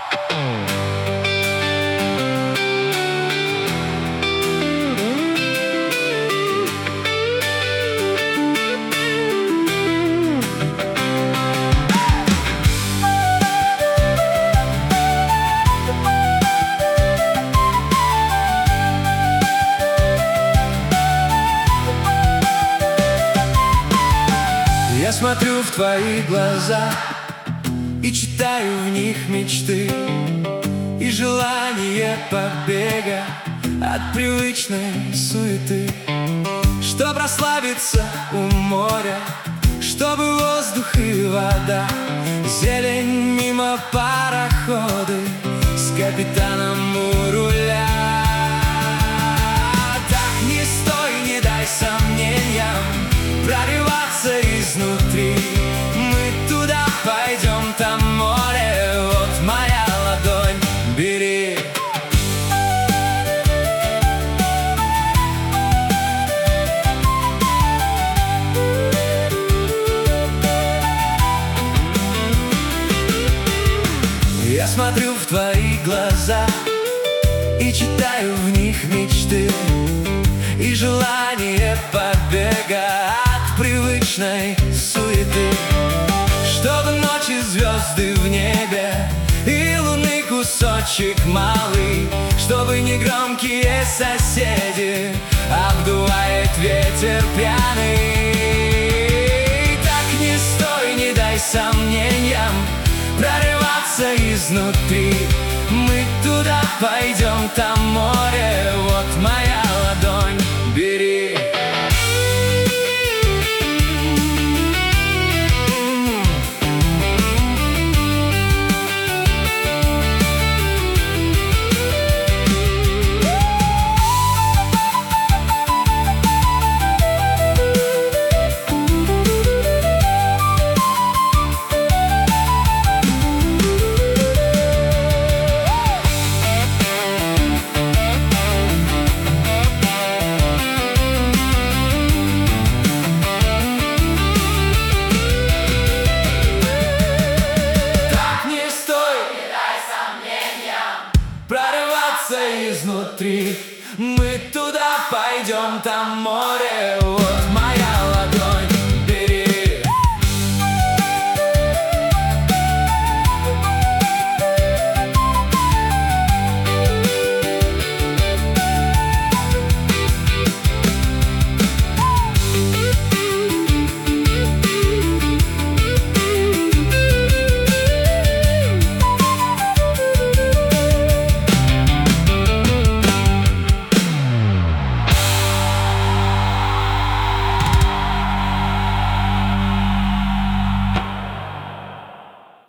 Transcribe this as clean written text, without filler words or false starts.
Я смотрю в твои глаза и читаю в них мечты и желание побега от привычной суеты. Чтоб расслабиться у моря, чтобы воздух и вода, зелень мимо пароходы с капитаном у руля. Так не стой, не дай сомнениям прорываться изнутри. Мы туда пойдем, там море, вот моя ладонь, бери. Я смотрю в твои глаза и читаю в них мечты и желание побега от привычной суеты. Чтобы ночи звезды в небе и луны кусочек малый, чтобы не громкие соседи обдувает ветер пьяный. Так не стой, не дай сомнениям прорываться изнутри. Мы туда пойдем, там море, вот моя ладонь, бери. Прорываться изнутри. Мы туда пойдем, там море,